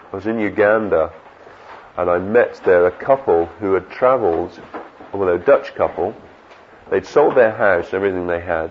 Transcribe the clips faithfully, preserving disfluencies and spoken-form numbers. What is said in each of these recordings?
I was in Uganda, and I met there a couple who had travelled, well, a Dutch couple. They'd sold their house and everything they had.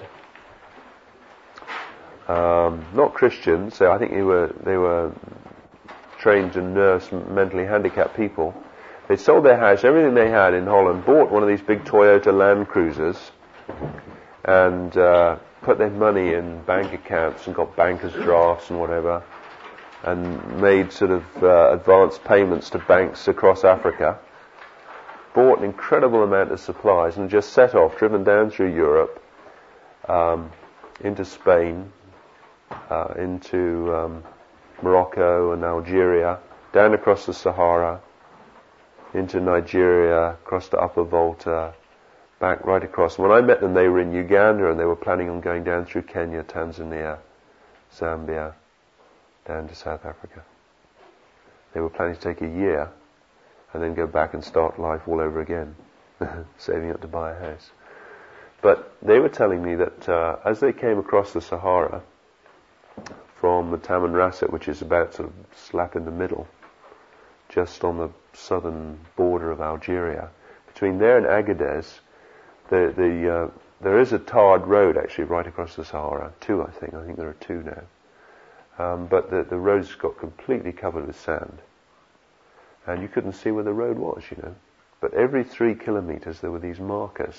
Um, not Christians, so I think they were they were trained to nurse mentally handicapped people. They sold their house, everything they had in Holland, bought one of these big Toyota Land Cruisers, and uh, put their money in bank accounts and got banker's drafts and whatever, and made sort of uh, advance payments to banks across Africa. Bought an incredible amount of supplies and just set off, driven down through Europe, um, into Spain, uh, into um, Morocco and Algeria, down across the Sahara, into Nigeria, across the Upper Volta, back right across. When I met them, they were in Uganda, and they were planning on going down through Kenya, Tanzania, Zambia, down to South Africa. They were planning to take a year and then go back and start life all over again, saving up to buy a house. But they were telling me that uh, as they came across the Sahara from the Tamanrasset, which is about sort of slap in the middle, just on the southern border of Algeria, between there and Agadez, the, the, uh, there is a tarred road actually right across the Sahara. Two, I think. I think there are two now. Um, but the, the roads got completely covered with sand. And you couldn't see where the road was, you know. But every three kilometers there were these markers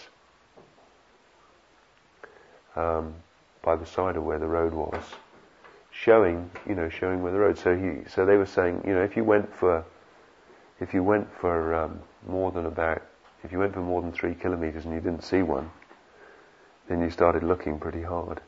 um, by the side of where the road was, showing, you know, showing where the road. So he, so they were saying, you know, if you went for, if you went for um, more than about, if you went for more than three kilometers and you didn't see one, then you started looking pretty hard.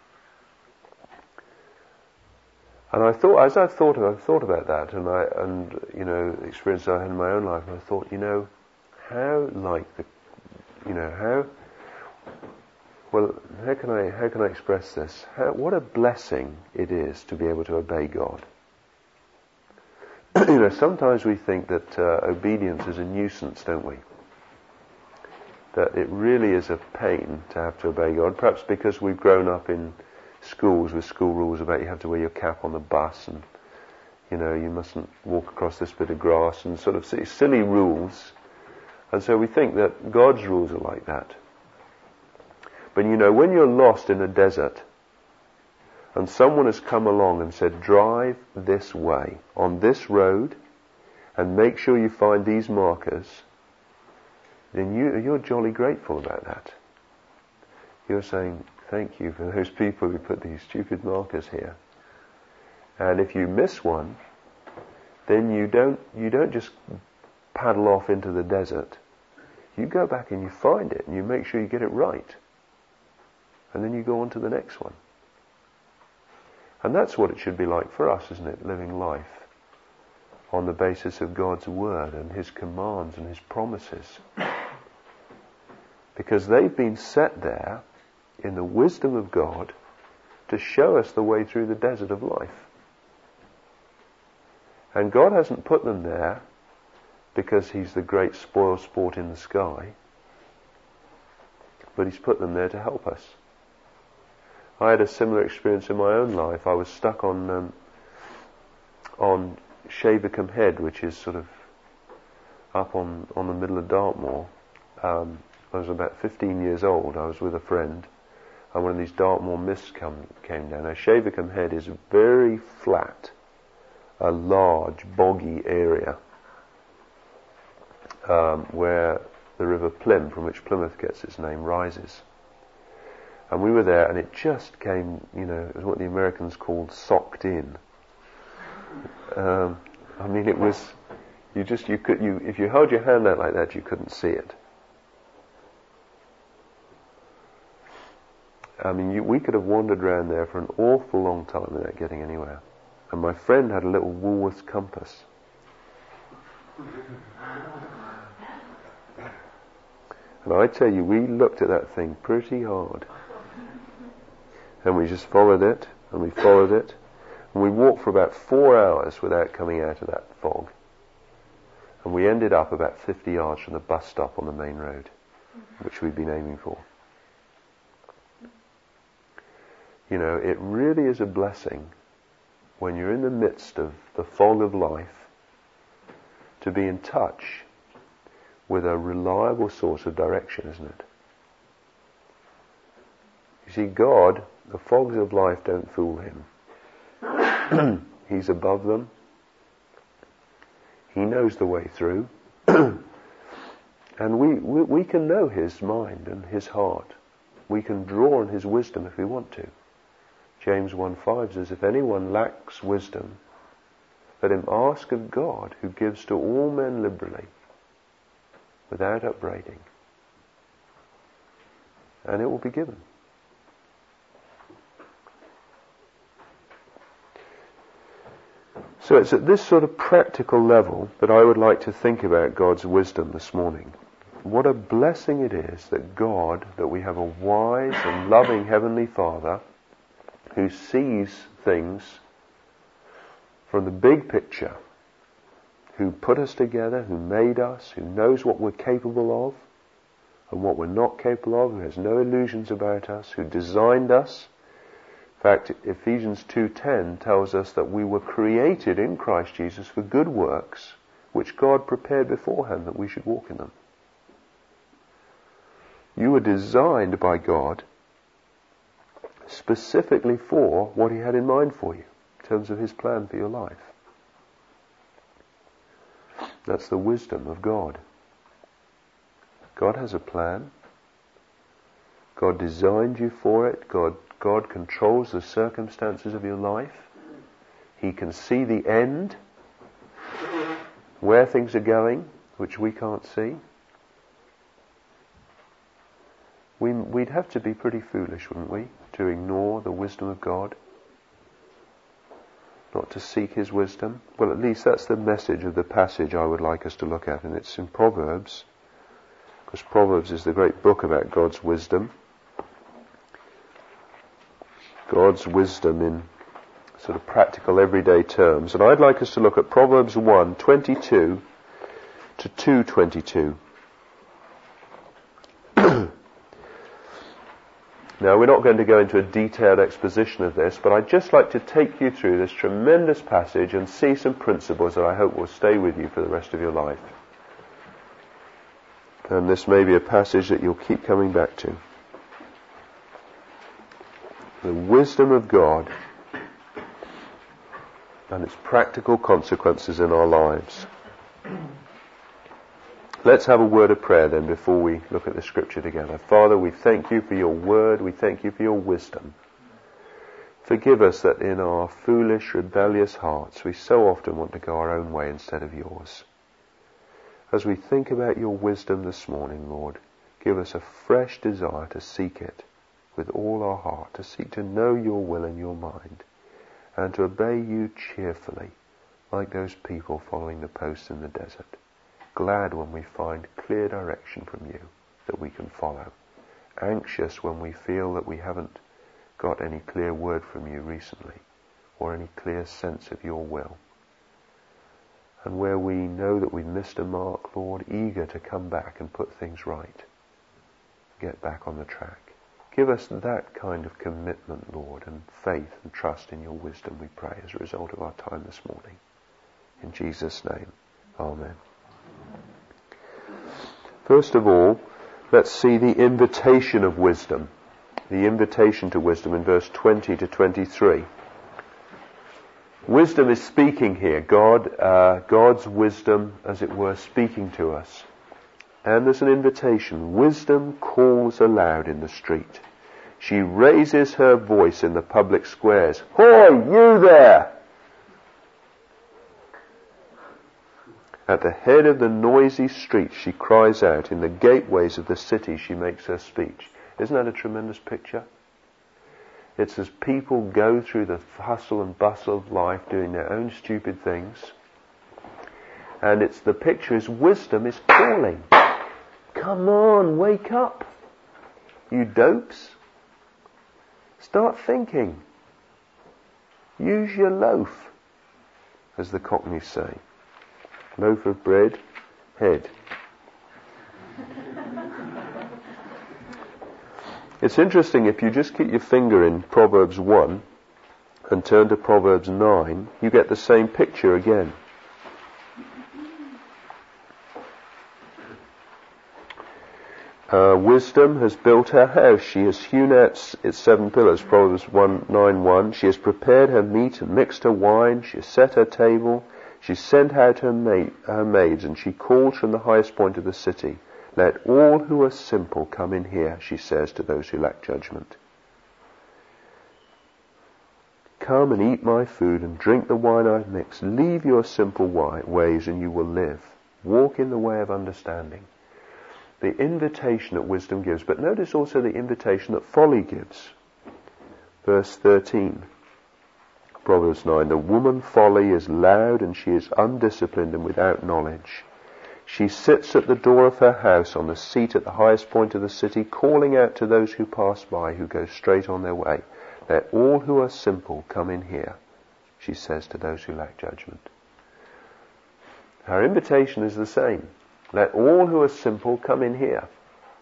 And I thought, as I thought, I thought about that, and I, and you know, the experience I had in my own life, and I thought, you know, how like the, you know, how, well, how can I, how can I express this? How, what a blessing it is to be able to obey God. You know, sometimes we think that uh, obedience is a nuisance, don't we? That it really is a pain to have to obey God, perhaps because we've grown up in schools with school rules about you have to wear your cap on the bus, and you know you mustn't walk across this bit of grass, and sort of silly rules, and so we think that God's rules are like that. But you know, when you're lost in a desert and someone has come along and said, drive this way on this road and make sure you find these markers, then you, you're jolly grateful about that. You're saying, thank you for those people who put these stupid markers here. And if you miss one, then you don't you don't just paddle off into the desert. You go back and you find it and you make sure you get it right. And then you go on to the next one. And that's what it should be like for us, isn't it? Living life on the basis of God's word and His commands and His promises. Because they've been set there in the wisdom of God to show us the way through the desert of life. And God hasn't put them there because He's the great spoil sport in the sky, but He's put them there to help us. I had a similar experience in my own life. I was stuck on um, on Shavercombe Head, which is sort of up on, on the middle of Dartmoor. Um, I was about fifteen years old. I was with a friend, and one of these Dartmoor mists come, came down. Now, Shavercombe Head is very flat, a large, boggy area um, where the River Plym, from which Plymouth gets its name, rises. And we were there, and it just came, you know, it was what the Americans called socked in. Um, I mean, it was, you just, you could, you, if you held your hand out like that, you couldn't see it. I mean, you, we could have wandered around there for an awful long time without getting anywhere. And my friend had a little Woolworths compass. And I tell you, we looked at that thing pretty hard. And we just followed it, and we followed it. And we walked for about four hours without coming out of that fog. And we ended up about fifty yards from the bus stop on the main road, which we'd been aiming for. You know, it really is a blessing when you're in the midst of the fog of life, to be in touch with a reliable source of direction, isn't it? You see, God, the fogs of life don't fool him. He's above them. He knows the way through. And we, we, we can know his mind and his heart. We can draw on his wisdom if we want to. James one five says, if anyone lacks wisdom, let him ask of God, who gives to all men liberally, without upbraiding. And it will be given. So it's at this sort of practical level that I would like to think about God's wisdom this morning. What a blessing it is that God, that we have a wise and loving Heavenly Father who sees things from the big picture, who put us together, who made us, who knows what we're capable of and what we're not capable of, who has no illusions about us, who designed us. In fact, Ephesians two ten tells us that we were created in Christ Jesus for good works, which God prepared beforehand that we should walk in them. You were designed by God specifically for what he had in mind for you, in terms of his plan for your life. That's the wisdom of God. God has a plan. God designed you for it. God, God controls the circumstances of your life. He can see the end, where things are going, which we can't see. We, we'd have to be pretty foolish, wouldn't we, to ignore the wisdom of God? Not to seek his wisdom? Well, at least that's the message of the passage I would like us to look at, and it's in Proverbs, because Proverbs is the great book about God's wisdom. God's wisdom in sort of practical everyday terms. And I'd like us to look at Proverbs one twenty-two to two twenty-two. Now, we're not going to go into a detailed exposition of this, but I'd just like to take you through this tremendous passage and see some principles that I hope will stay with you for the rest of your life. And this may be a passage that you'll keep coming back to. The wisdom of God and its practical consequences in our lives. Let's have a word of prayer then before we look at the scripture together. Father, we thank you for your word. We thank you for your wisdom. Forgive us that in our foolish, rebellious hearts we so often want to go our own way instead of yours. As we think about your wisdom this morning, Lord, give us a fresh desire to seek it with all our heart, to seek to know your will and your mind, and to obey you cheerfully, like those people following the post in the desert. Glad when we find clear direction from you that we can follow. Anxious when we feel that we haven't got any clear word from you recently, or any clear sense of your will. And where we know that we've missed a mark, Lord, eager to come back and put things right. Get back on the track. Give us that kind of commitment, Lord, and faith and trust in your wisdom, we pray, as a result of our time this morning. In Jesus' name, amen. First of all, let's see the invitation of wisdom. The invitation to wisdom in verse twenty to twenty-three. Wisdom is speaking here. God, uh, God's wisdom, as it were, speaking to us. And there's an invitation. Wisdom calls aloud in the street. She raises her voice in the public squares. Hoy, you there! At the head of the noisy street she cries out. In the gateways of the city she makes her speech. Isn't that a tremendous picture? It's as people go through the hustle and bustle of life doing their own stupid things. And it's the picture is wisdom is calling. Come on, wake up. You dopes. Start thinking. Use your loaf, as the Cockneys say. Loaf of bread, head. It's interesting if you just keep your finger in Proverbs one and turn to Proverbs nine, you get the same picture again. Uh, wisdom has built her house. She has hewn out its seven pillars. Proverbs one nine one. She has prepared her meat and mixed her wine. She has set her table. She sent out her, maid, her maids, and she called from the highest point of the city. Let all who are simple come in here, she says to those who lack judgment. Come and eat my food and drink the wine I've mixed. Leave your simple ways and you will live. Walk in the way of understanding. The invitation that wisdom gives, but notice also the invitation that folly gives. Verse thirteen, Proverbs nine, the woman folly is loud and she is undisciplined and without knowledge. She sits at the door of her house on the seat at the highest point of the city, calling out to those who pass by, who go straight on their way. Let all who are simple come in here, she says to those who lack judgment. Her invitation is the same. Let all who are simple come in here.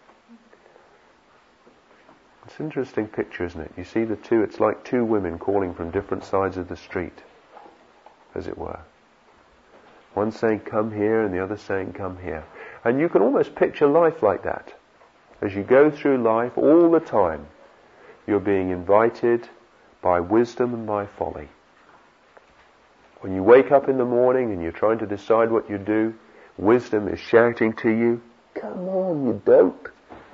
It's an interesting picture, isn't it? You see the two, it's like two women calling from different sides of the street, as it were. One saying, come here, and the other saying, come here. And you can almost picture life like that. As you go through life, all the time, you're being invited by wisdom and by folly. When you wake up in the morning and you're trying to decide what you do, wisdom is shouting to you, come on, you dope.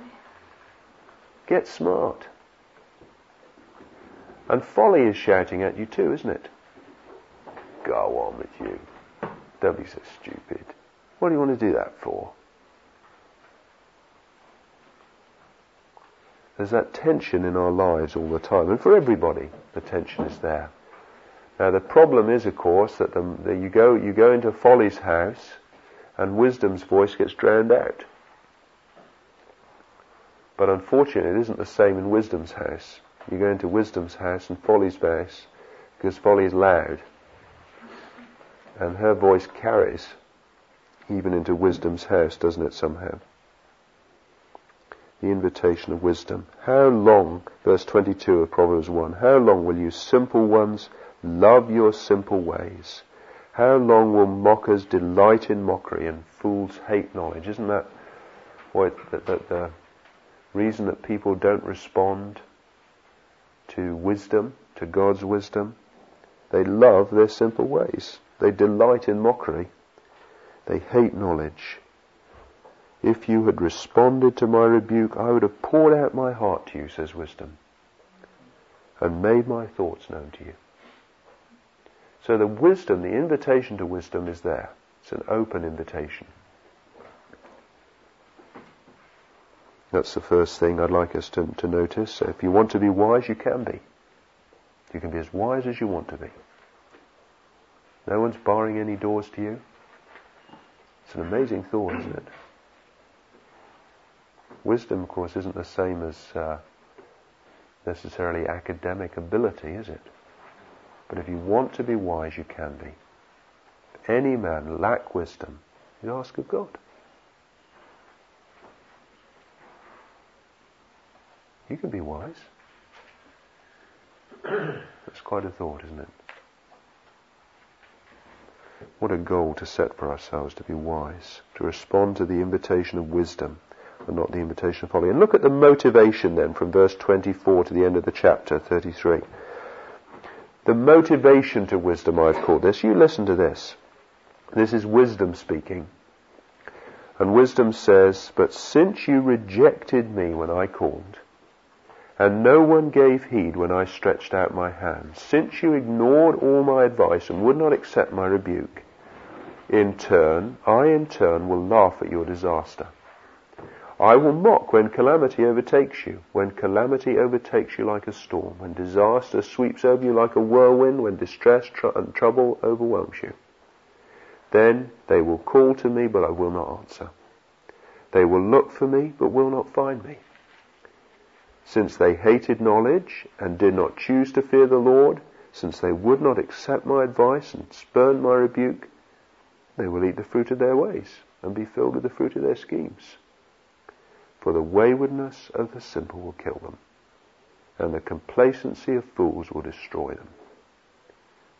Get smart. And folly is shouting at you too, isn't it? Go on with you. Don't be so stupid. What do you want to do that for? There's that tension in our lives all the time. And for everybody, the tension is there. Now the problem is, of course, that the, the, you go you go into folly's house and wisdom's voice gets drowned out. But unfortunately, it isn't the same in wisdom's house. You go into wisdom's house and folly's house, because folly is loud. And her voice carries even into wisdom's house, doesn't it, somehow? The invitation of wisdom. How long, verse twenty-two of Proverbs one, how long will you simple ones love your simple ways? How long will mockers delight in mockery and fools hate knowledge? Isn't that what the, the, the reason that people don't respond to wisdom, to God's wisdom? They love their simple ways. They delight in mockery. They hate knowledge. If you had responded to my rebuke, I would have poured out my heart to you, says wisdom, and made my thoughts known to you. So the wisdom, the invitation to wisdom is there. It's an open invitation. That's the first thing I'd like us to, to notice. So if you want to be wise, you can be. You can be as wise as you want to be. No one's barring any doors to you. It's an amazing thought, isn't it? Wisdom, of course, isn't the same as uh, necessarily academic ability, is it? But if you want to be wise, you can be. If any man lack wisdom, you ask of God. You can be wise. That's quite a thought, isn't it? What a goal to set for ourselves, to be wise, to respond to the invitation of wisdom and not the invitation of folly. And look at the motivation then from verse twenty-four to the end of the chapter, thirty-three. The motivation to wisdom, I've called this. You listen to this. This is wisdom speaking. And wisdom says, but since you rejected me when I called, and no one gave heed when I stretched out my hand, since you ignored all my advice and would not accept my rebuke, in turn, I in turn will laugh at your disaster. I will mock when calamity overtakes you, when calamity overtakes you like a storm, when disaster sweeps over you like a whirlwind, when distress tr- and trouble overwhelms you. Then they will call to me, but I will not answer. They will look for me, but will not find me. Since they hated knowledge and did not choose to fear the Lord, since they would not accept my advice and spurned my rebuke, they will eat the fruit of their ways and be filled with the fruit of their schemes. For the waywardness of the simple will kill them, and the complacency of fools will destroy them.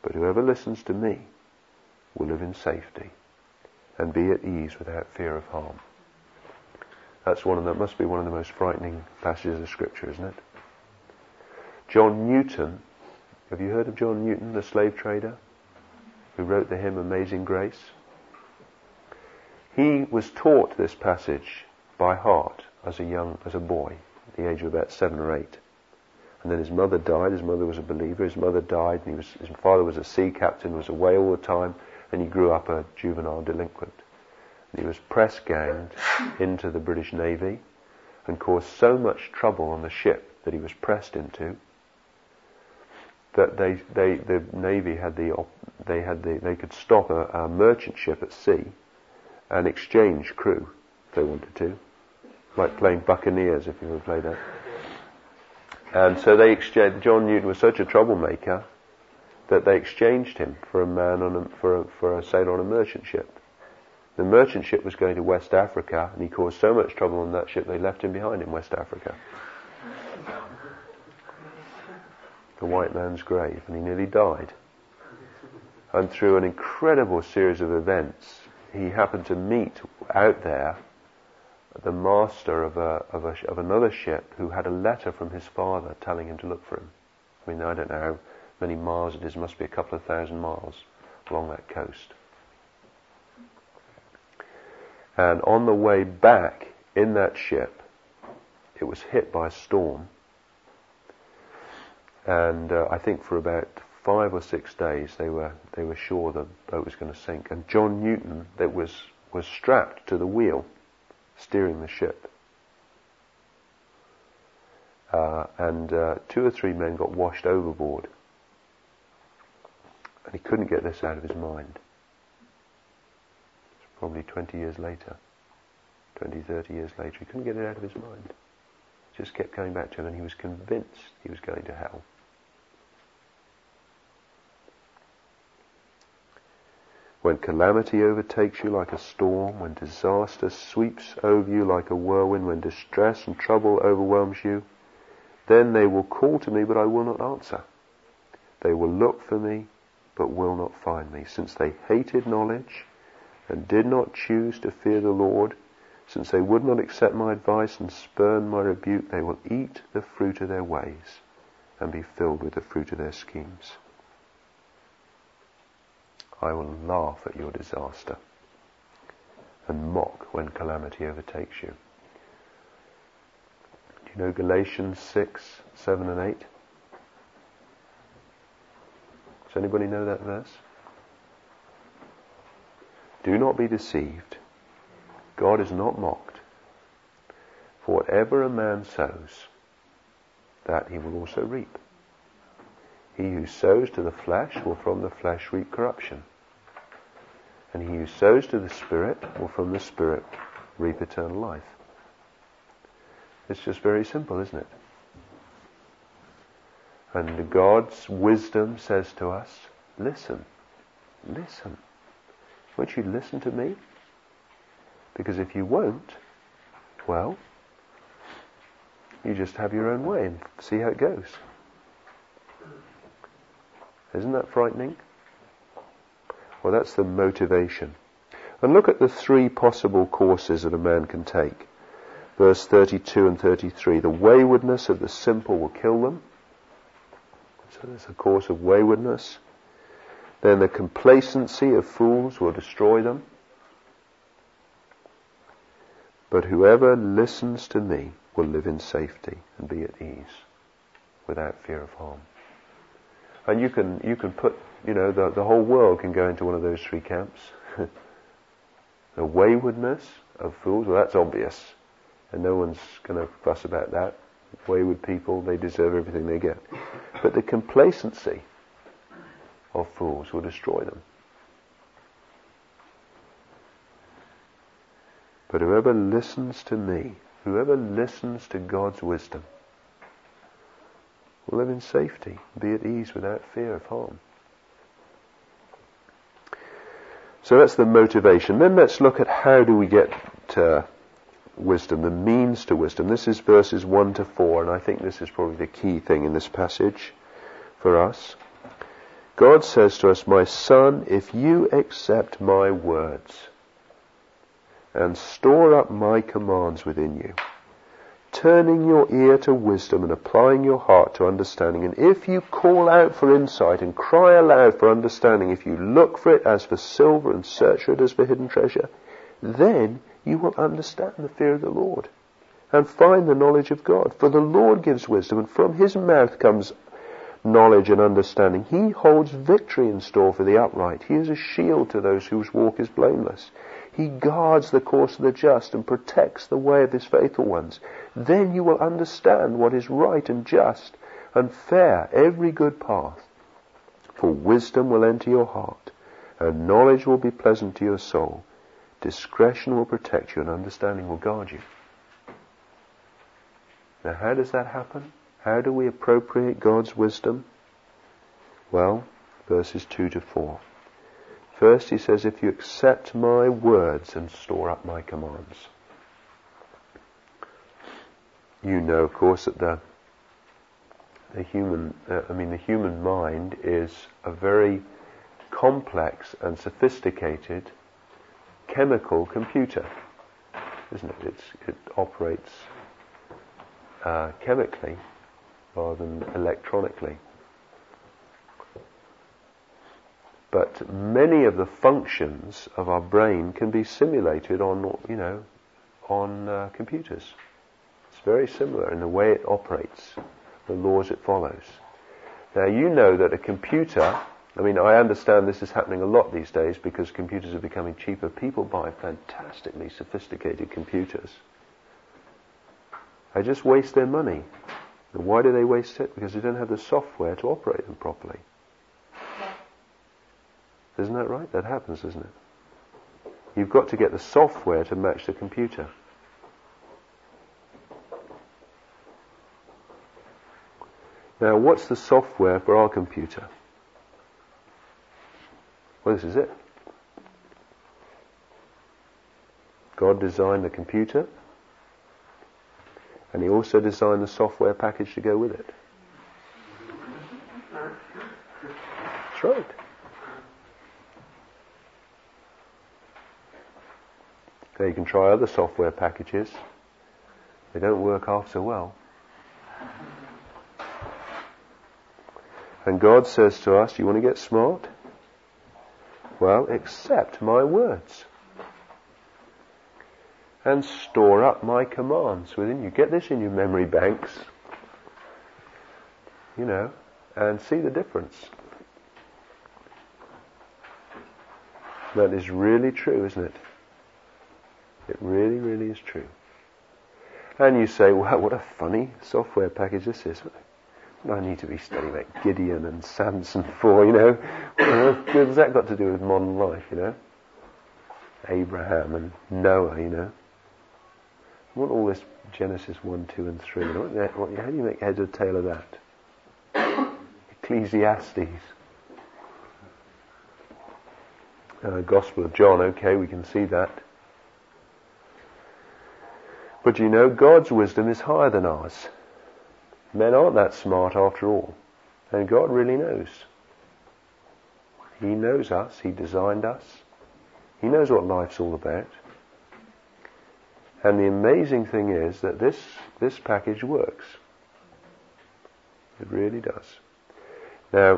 But whoever listens to me will live in safety and be at ease without fear of harm. That's one of the, must be one of the most frightening passages of Scripture, isn't it? John Newton, have you heard of John Newton, the slave trader, who wrote the hymn Amazing Grace? He was taught this passage by heart as a young, as a boy, at the age of about seven or eight. And then his mother died. His mother was a believer. His mother died, and he was, his father was a sea captain, was away all the time, and he grew up a juvenile delinquent. And he was press ganged into the British Navy and caused so much trouble on the ship that he was pressed into that they, they, the Navy had the, they had the, they could stop a, a merchant ship at sea and exchange crew if they wanted to, like playing Buccaneers, if you ever played that. And so they exchanged. John Newton was such a troublemaker that they exchanged him for a man on a, for a, for a sailor on a merchant ship. The merchant ship was going to West Africa, and he caused so much trouble on that ship they left him behind in West Africa. The white man's grave, and he nearly died. And through an incredible series of events, he happened to meet out there the master of a, of a of another ship who had a letter from his father telling him to look for him. I mean, I don't know how many miles it is. It must be a couple of thousand miles along that coast. And on the way back in that ship, it was hit by a storm. And uh, I think for about five or six days they were they were sure the boat was going to sink. And John Newton, that was was strapped to the wheel, steering the ship. Uh, and uh, two or three men got washed overboard. And he couldn't get this out of his mind. It's probably twenty years later, twenty, thirty years later, he couldn't get it out of his mind. It just kept coming back to him, and he was convinced he was going to hell. When calamity overtakes you like a storm, when disaster sweeps over you like a whirlwind, when distress and trouble overwhelms you, then they will call to me, but I will not answer. They will look for me, but will not find me. Since they hated knowledge and did not choose to fear the Lord, since they would not accept my advice and spurn my rebuke, they will eat the fruit of their ways and be filled with the fruit of their schemes. I will laugh at your disaster and mock when calamity overtakes you. Do you know Galatians six, seven and eight? Does anybody know that verse? Do not be deceived. God is not mocked. For whatever a man sows, that he will also reap. He who sows to the flesh will from the flesh reap corruption. And he who sows to the Spirit will from the Spirit reap eternal life. It's just very simple, isn't it? And God's wisdom says to us, listen, listen. Won't you listen to me? Because if you won't, well, you just have your own way and see how it goes. Isn't that frightening? Well, that's the motivation. And look at the three possible courses that a man can take. Verse thirty-two and thirty-three. The waywardness of the simple will kill them. So there's a course of waywardness. Then the complacency of fools will destroy them. But whoever listens to me will live in safety and be at ease without fear of harm. And you can you can put, you know, the, the whole world can go into one of those three camps. The waywardness of fools, well, that's obvious. And no one's going to fuss about that. Wayward people, they deserve everything they get. But the complacency of fools will destroy them. But whoever listens to me, whoever listens to God's wisdom, will live in safety, be at ease without fear of harm. So that's the motivation. Then let's look at how do we get to wisdom, the means to wisdom. This is verses one to four, and I think this is probably the key thing in this passage for us. God says to us, my son, if you accept my words and store up my commands within you, turning your ear to wisdom and applying your heart to understanding, and if you call out for insight and cry aloud for understanding, if you look for it as for silver and search for it as for hidden treasure, then you will understand the fear of the Lord and find the knowledge of God. For the Lord gives wisdom, and from his mouth comes knowledge and understanding. He holds victory in store for the upright. He is a shield to those whose walk is blameless. He guards the course of the just and protects the way of his faithful ones. Then you will understand what is right and just and fair, every good path. For wisdom will enter your heart, and knowledge will be pleasant to your soul. Discretion will protect you, and understanding will guard you. Now, how does that happen? How do we appropriate God's wisdom? Well, verses two to four. First, he says, if you accept my words and store up my commands. You know, of course, that the the human, uh, I mean, the human mind is a very complex and sophisticated chemical computer, isn't it? It's, it operates uh, chemically rather than electronically. But many of the functions of our brain can be simulated on, you know, on uh, computers. It's very similar in the way it operates, the laws it follows. Now, you know that a computer, I mean, I understand this is happening a lot these days because computers are becoming cheaper. People buy fantastically sophisticated computers. They just waste their money. And why do they waste it? Because they don't have the software to operate them properly. Isn't that right? That happens, isn't it? You've got to get the software to match the computer. Now, what's the software for our computer? Well, this is it. God designed the computer, and he also designed the software package to go with it. That's right. Now, you can try other software packages. They don't work half so well. And God says to us, you want to get smart? Well, accept my words and store up my commands within you. Get this in your memory banks, you know, and see the difference. That is really true, isn't it? It really, really is true. And you say, well, what a funny software package this is. I need to be studying like Gideon and Samson for, you know. What has that got to do with modern life, you know? Abraham and Noah, you know. What all this Genesis one, two and three, you know? What, what, how do you make head or tail of that? Ecclesiastes. Uh, Gospel of John, okay, we can see that. But you know, God's wisdom is higher than ours. Men aren't that smart after all. And God really knows. He knows us. He designed us. He knows what life's all about. And the amazing thing is that this, this package works. It really does. Now,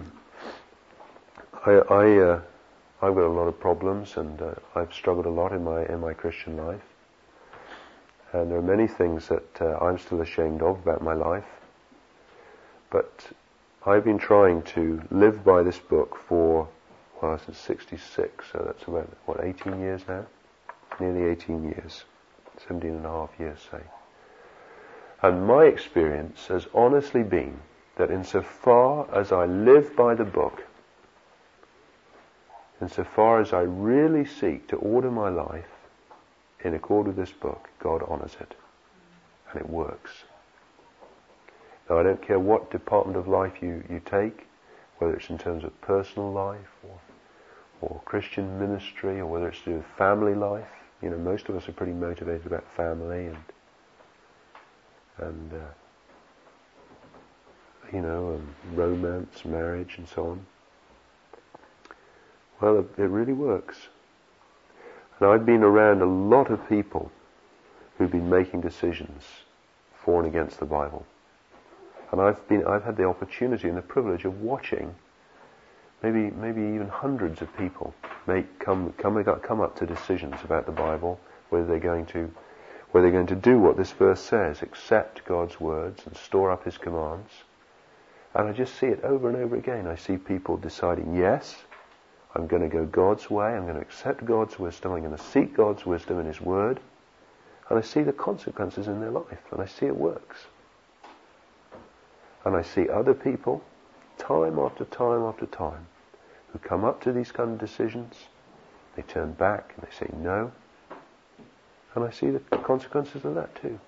I, I, uh, I've got a lot of problems, and uh, I've struggled a lot in my in my Christian life. And there are many things that uh, I'm still ashamed of about my life. But I've been trying to live by this book for, well, since sixty-six, so that's about, what, eighteen years now? Nearly eighteen years. seventeen and a half years, say. And my experience has honestly been that insofar as I live by the book, insofar as I really seek to order my life in accord with this book, God honours it. And it works. Now, I don't care what department of life you, you take, whether it's in terms of personal life or, or Christian ministry, or whether it's to do with family life. You know, most of us are pretty motivated about family and, and uh, you know, um, romance, marriage and so on. Well, it really works. And I've been around a lot of people who've been making decisions for and against the Bible. And I've been, I've had the opportunity and the privilege of watching maybe, maybe even hundreds of people make come, come, come up to decisions about the Bible, whether they're going to, whether they're going to do what this verse says, accept God's words and store up His commands. And I just see it over and over again. I see people deciding, yes, I'm going to go God's way, I'm going to accept God's wisdom, I'm going to seek God's wisdom in His Word, and I see the consequences in their life, and I see it works. And I see other people, time after time after time, who come up to these kind of decisions, they turn back and they say no, and I see the consequences of that too.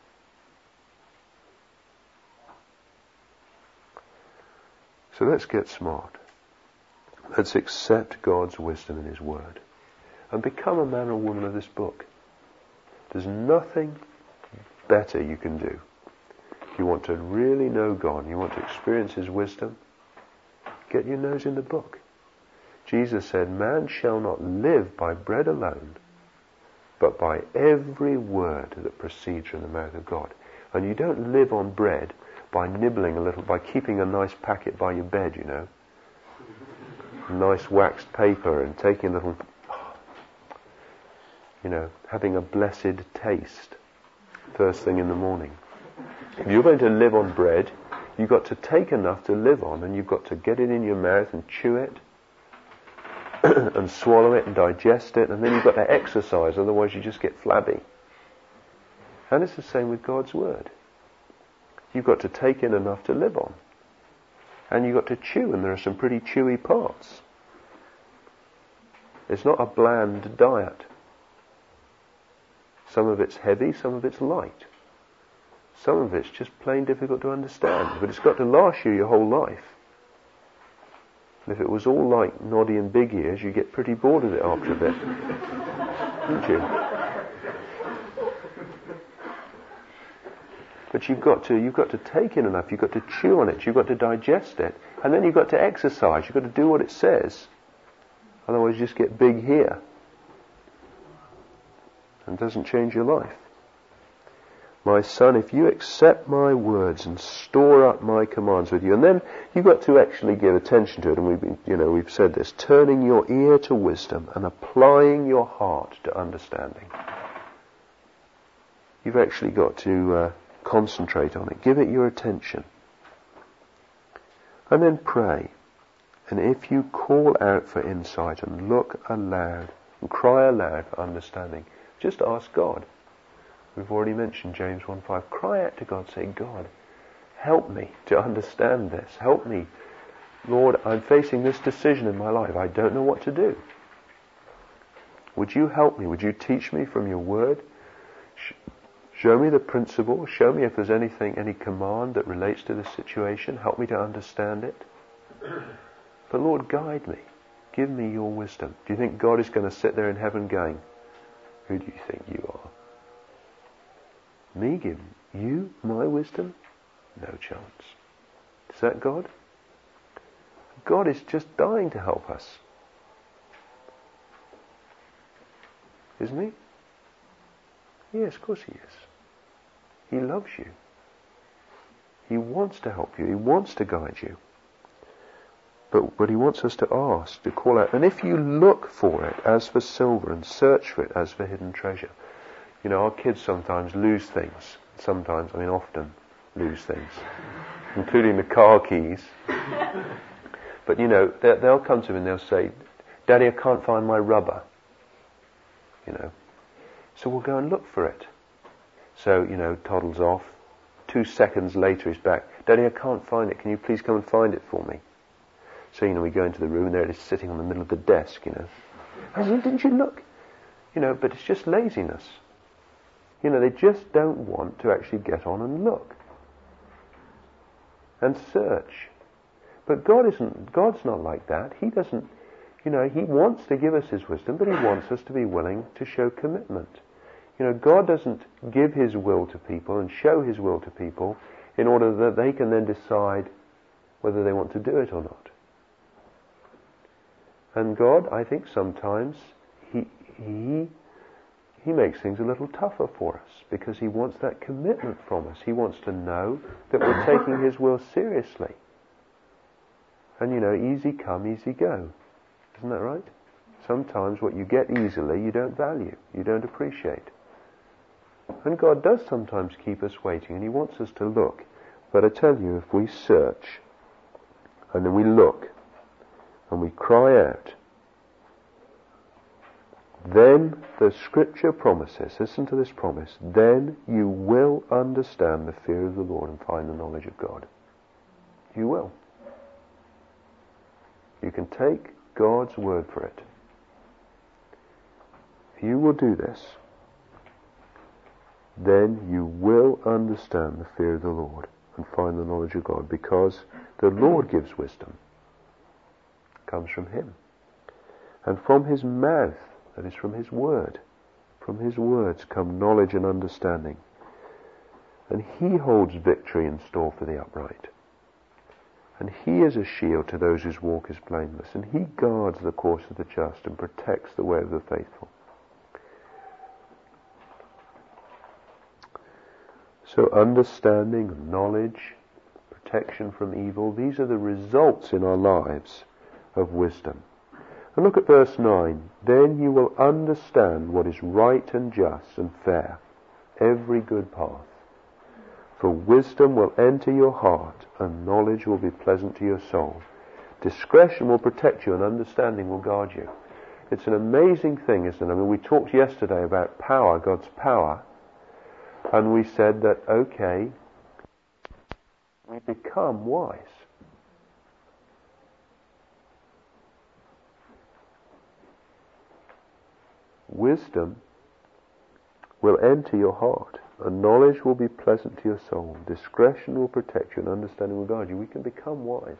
So let's get smart. Let's accept God's wisdom in His Word and become a man or woman of this book. There's nothing better you can do. If you want to really know God, you want to experience His wisdom, get your nose in the book. Jesus said, man shall not live by bread alone, but by every word that proceeds from the mouth of God. And you don't live on bread by nibbling a little, by keeping a nice packet by your bed, you know. Nice waxed paper and taking a little, you know, having a blessed taste first thing in the morning. If you're going to live on bread, you've got to take enough to live on, and you've got to get it in your mouth and chew it and swallow it and digest it, and then you've got to exercise, otherwise you just get flabby. And it's the same with God's Word. You've got to take in enough to live on. And you've got to chew, and there are some pretty chewy parts. It's not a bland diet. Some of it's heavy, some of it's light. Some of it's just plain difficult to understand, but it's got to last you your whole life. And if it was all like Noddy and Big Ears, you get pretty bored of it after a bit. Wouldn't you? But you've got to, you've got to take in enough, you've got to chew on it, you've got to digest it, and then you've got to exercise, you've got to do what it says. Otherwise you just get big here. And it doesn't change your life. My son, if you accept my words and store up my commands with you, and then you've got to actually give attention to it, and we've been, you know, we've said this, turning your ear to wisdom and applying your heart to understanding. You've actually got to uh, concentrate on it. Give it your attention. And then pray. And if you call out for insight and look aloud and cry aloud for understanding, just ask God. We've already mentioned James one five. Cry out to God, say, God, help me to understand this. Help me. Lord, I'm facing this decision in my life. I don't know what to do. Would you help me? Would you teach me from your word? Show me the principle. Show me if there's anything, any command that relates to this situation. Help me to understand it. But Lord, guide me. Give me your wisdom. Do you think God is going to sit there in heaven going, who do you think you are? Me give you my wisdom? No chance. Is that God? God is just dying to help us. Isn't He? Yes, of course He is. He loves you. He wants to help you. He wants to guide you. But, but He wants us to ask, to call out. And if you look for it as for silver and search for it as for hidden treasure. You know, our kids sometimes lose things. Sometimes, I mean often, lose things. Including the car keys. But you know, they'll come to me and they'll say, Daddy, I can't find my rubber. You know. So we'll go and look for it. So, you know, toddles off. Two seconds later he's back. Daddy, I can't find it. Can you please come and find it for me? So, you know, we go into the room and there it is sitting on the middle of the desk, you know. I said, didn't you look? You know, but it's just laziness. You know, they just don't want to actually get on and look. And search. But God isn't, God's not like that. He doesn't, you know, He wants to give us His wisdom, but He wants us to be willing to show commitment. You know, God doesn't give His will to people and show His will to people in order that they can then decide whether they want to do it or not. And God, I think sometimes, He He He makes things a little tougher for us because He wants that commitment from us. He wants to know that we're taking His will seriously. And you know, easy come, easy go. Isn't that right? Sometimes what you get easily, you don't value, you don't appreciate. And God does sometimes keep us waiting, and He wants us to look. But I tell you, if we search, and then we look, and we cry out, then the Scripture promises, listen to this promise, then you will understand the fear of the Lord and find the knowledge of God. You will. You can take God's word for it. If you will do this, then you will understand the fear of the Lord and find the knowledge of God, because the Lord gives wisdom. It comes from Him. And from His mouth, that is from His word, from His words come knowledge and understanding. And He holds victory in store for the upright. And He is a shield to those whose walk is blameless. And He guards the course of the just and protects the way of the faithful. So understanding, knowledge, protection from evil, these are the results in our lives of wisdom. And look at verse nine. Then you will understand what is right and just and fair, every good path. For wisdom will enter your heart, and knowledge will be pleasant to your soul. Discretion will protect you, and understanding will guard you. It's an amazing thing, isn't it? I mean, we talked yesterday about power, God's power, and we said that, okay, we become wise. Wisdom will enter your heart, and knowledge will be pleasant to your soul. Discretion will protect you, and understanding will guide you. We can become wise.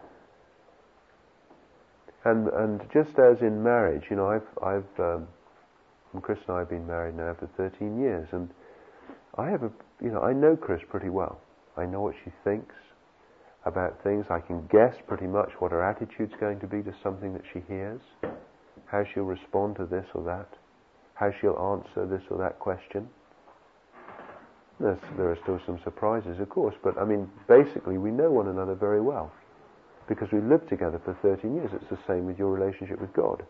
And and just as in marriage, you know, I've I've um, Chris and I have been married now for thirteen years, and I have a you know I know Chris pretty well. I know what she thinks about things. I can guess pretty much what her attitude's going to be to something that she hears, how she'll respond to this or that, how she'll answer this or that question. There's, there are still some surprises, of course, but I mean, basically we know one another very well because we've lived together for thirteen years. It's the same with your relationship with God.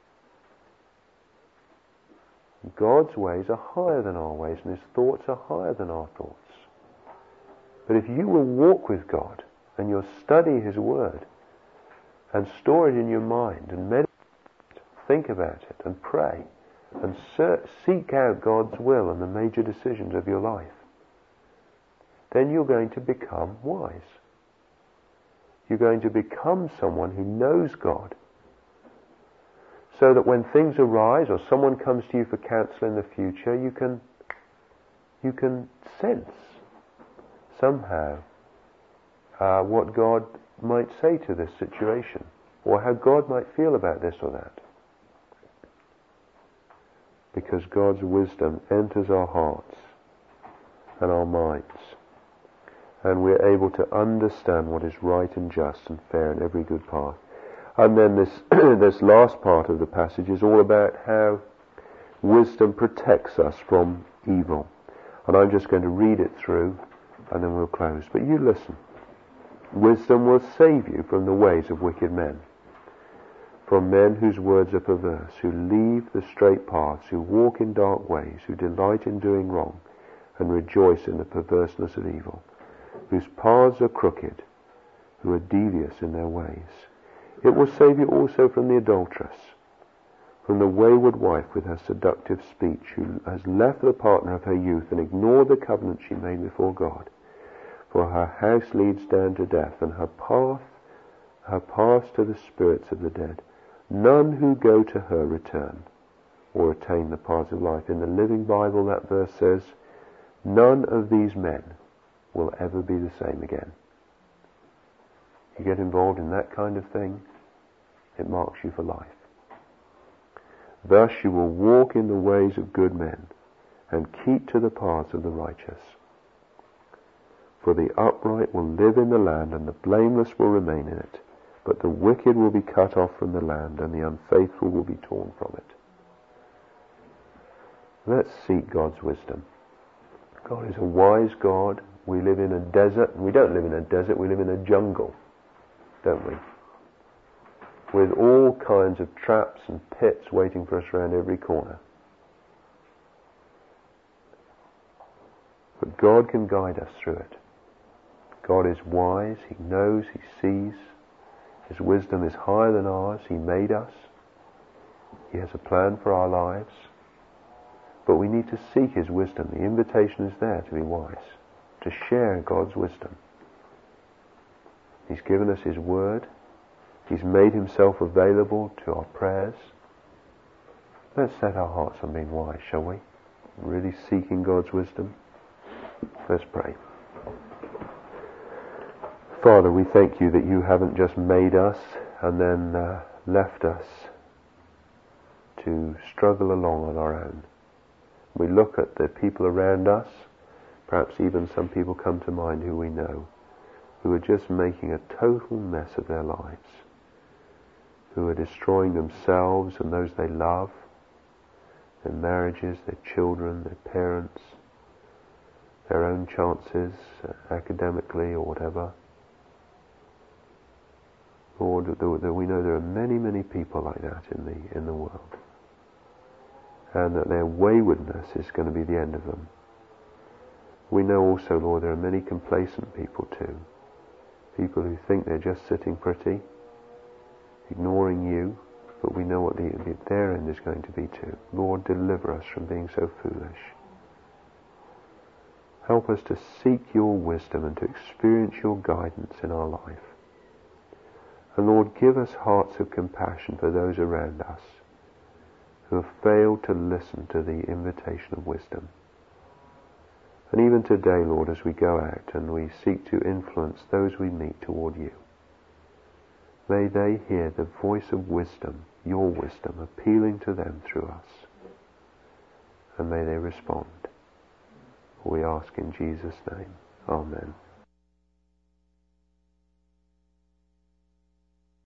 God's ways are higher than our ways, and His thoughts are higher than our thoughts. But if you will walk with God, and you'll study His Word, and store it in your mind, and meditate, think about it, and pray, and seek out God's will and the major decisions of your life, then you're going to become wise. You're going to become someone who knows God, so that when things arise or someone comes to you for counsel in the future, you can you can sense somehow uh, what God might say to this situation, or how God might feel about this or that. Because God's wisdom enters our hearts and our minds, and we're able to understand what is right and just and fair in every good path. And then this this last part of the passage is all about how wisdom protects us from evil. And I'm just going to read it through, and then we'll close. But you listen. Wisdom will save you from the ways of wicked men, from men whose words are perverse, who leave the straight paths, who walk in dark ways, who delight in doing wrong, and rejoice in the perverseness of evil, whose paths are crooked, who are devious in their ways. It will save you also from the adulteress, from the wayward wife with her seductive speech, who has left the partner of her youth and ignored the covenant she made before God. For her house leads down to death, and her path, her paths to the spirits of the dead. None who go to her return or attain the paths of life. In the Living Bible, that verse says, none of these men will ever be the same again. You get involved in that kind of thing, it marks you for life. Thus you will walk in the ways of good men and keep to the paths of the righteous. For the upright will live in the land, and the blameless will remain in it. but the wicked will be cut off from the land, and the unfaithful will be torn from it. Let's seek God's wisdom. God is a wise God. We live in a desert. We don't live in a desert, we live in a jungle, don't we? With all kinds of traps and pits waiting for us around every corner. But God can guide us through it. God is wise, He knows, He sees. His wisdom is higher than ours. He made us. He has a plan for our lives. But we need to seek His wisdom. The invitation is there to be wise, to share God's wisdom. He's given us His word. He's made Himself available to our prayers. Let's set our hearts on being wise, shall we? Really seeking God's wisdom. Let's pray. Father, we thank You that You haven't just made us and then uh, left us to struggle along on our own. We look at the people around us, perhaps even some people come to mind who we know, who are just making a total mess of their lives, who are destroying themselves and those they love, their marriages, their children, their parents, their own chances, uh, academically or whatever. Lord, that we know there are many, many people like that in the in the world, and that their waywardness is going to be the end of them. We know also, Lord, there are many complacent people too, people who think they're just sitting pretty, ignoring You, but we know what the, the, their end is going to be too. Lord, deliver us from being so foolish. Help us to seek Your wisdom and to experience Your guidance in our life. And Lord, give us hearts of compassion for those around us who have failed to listen to the invitation of wisdom. And even today, Lord, as we go out and we seek to influence those we meet toward You, may they hear the voice of wisdom, Your wisdom, appealing to them through us. And may they respond. We ask in Jesus' name. Amen.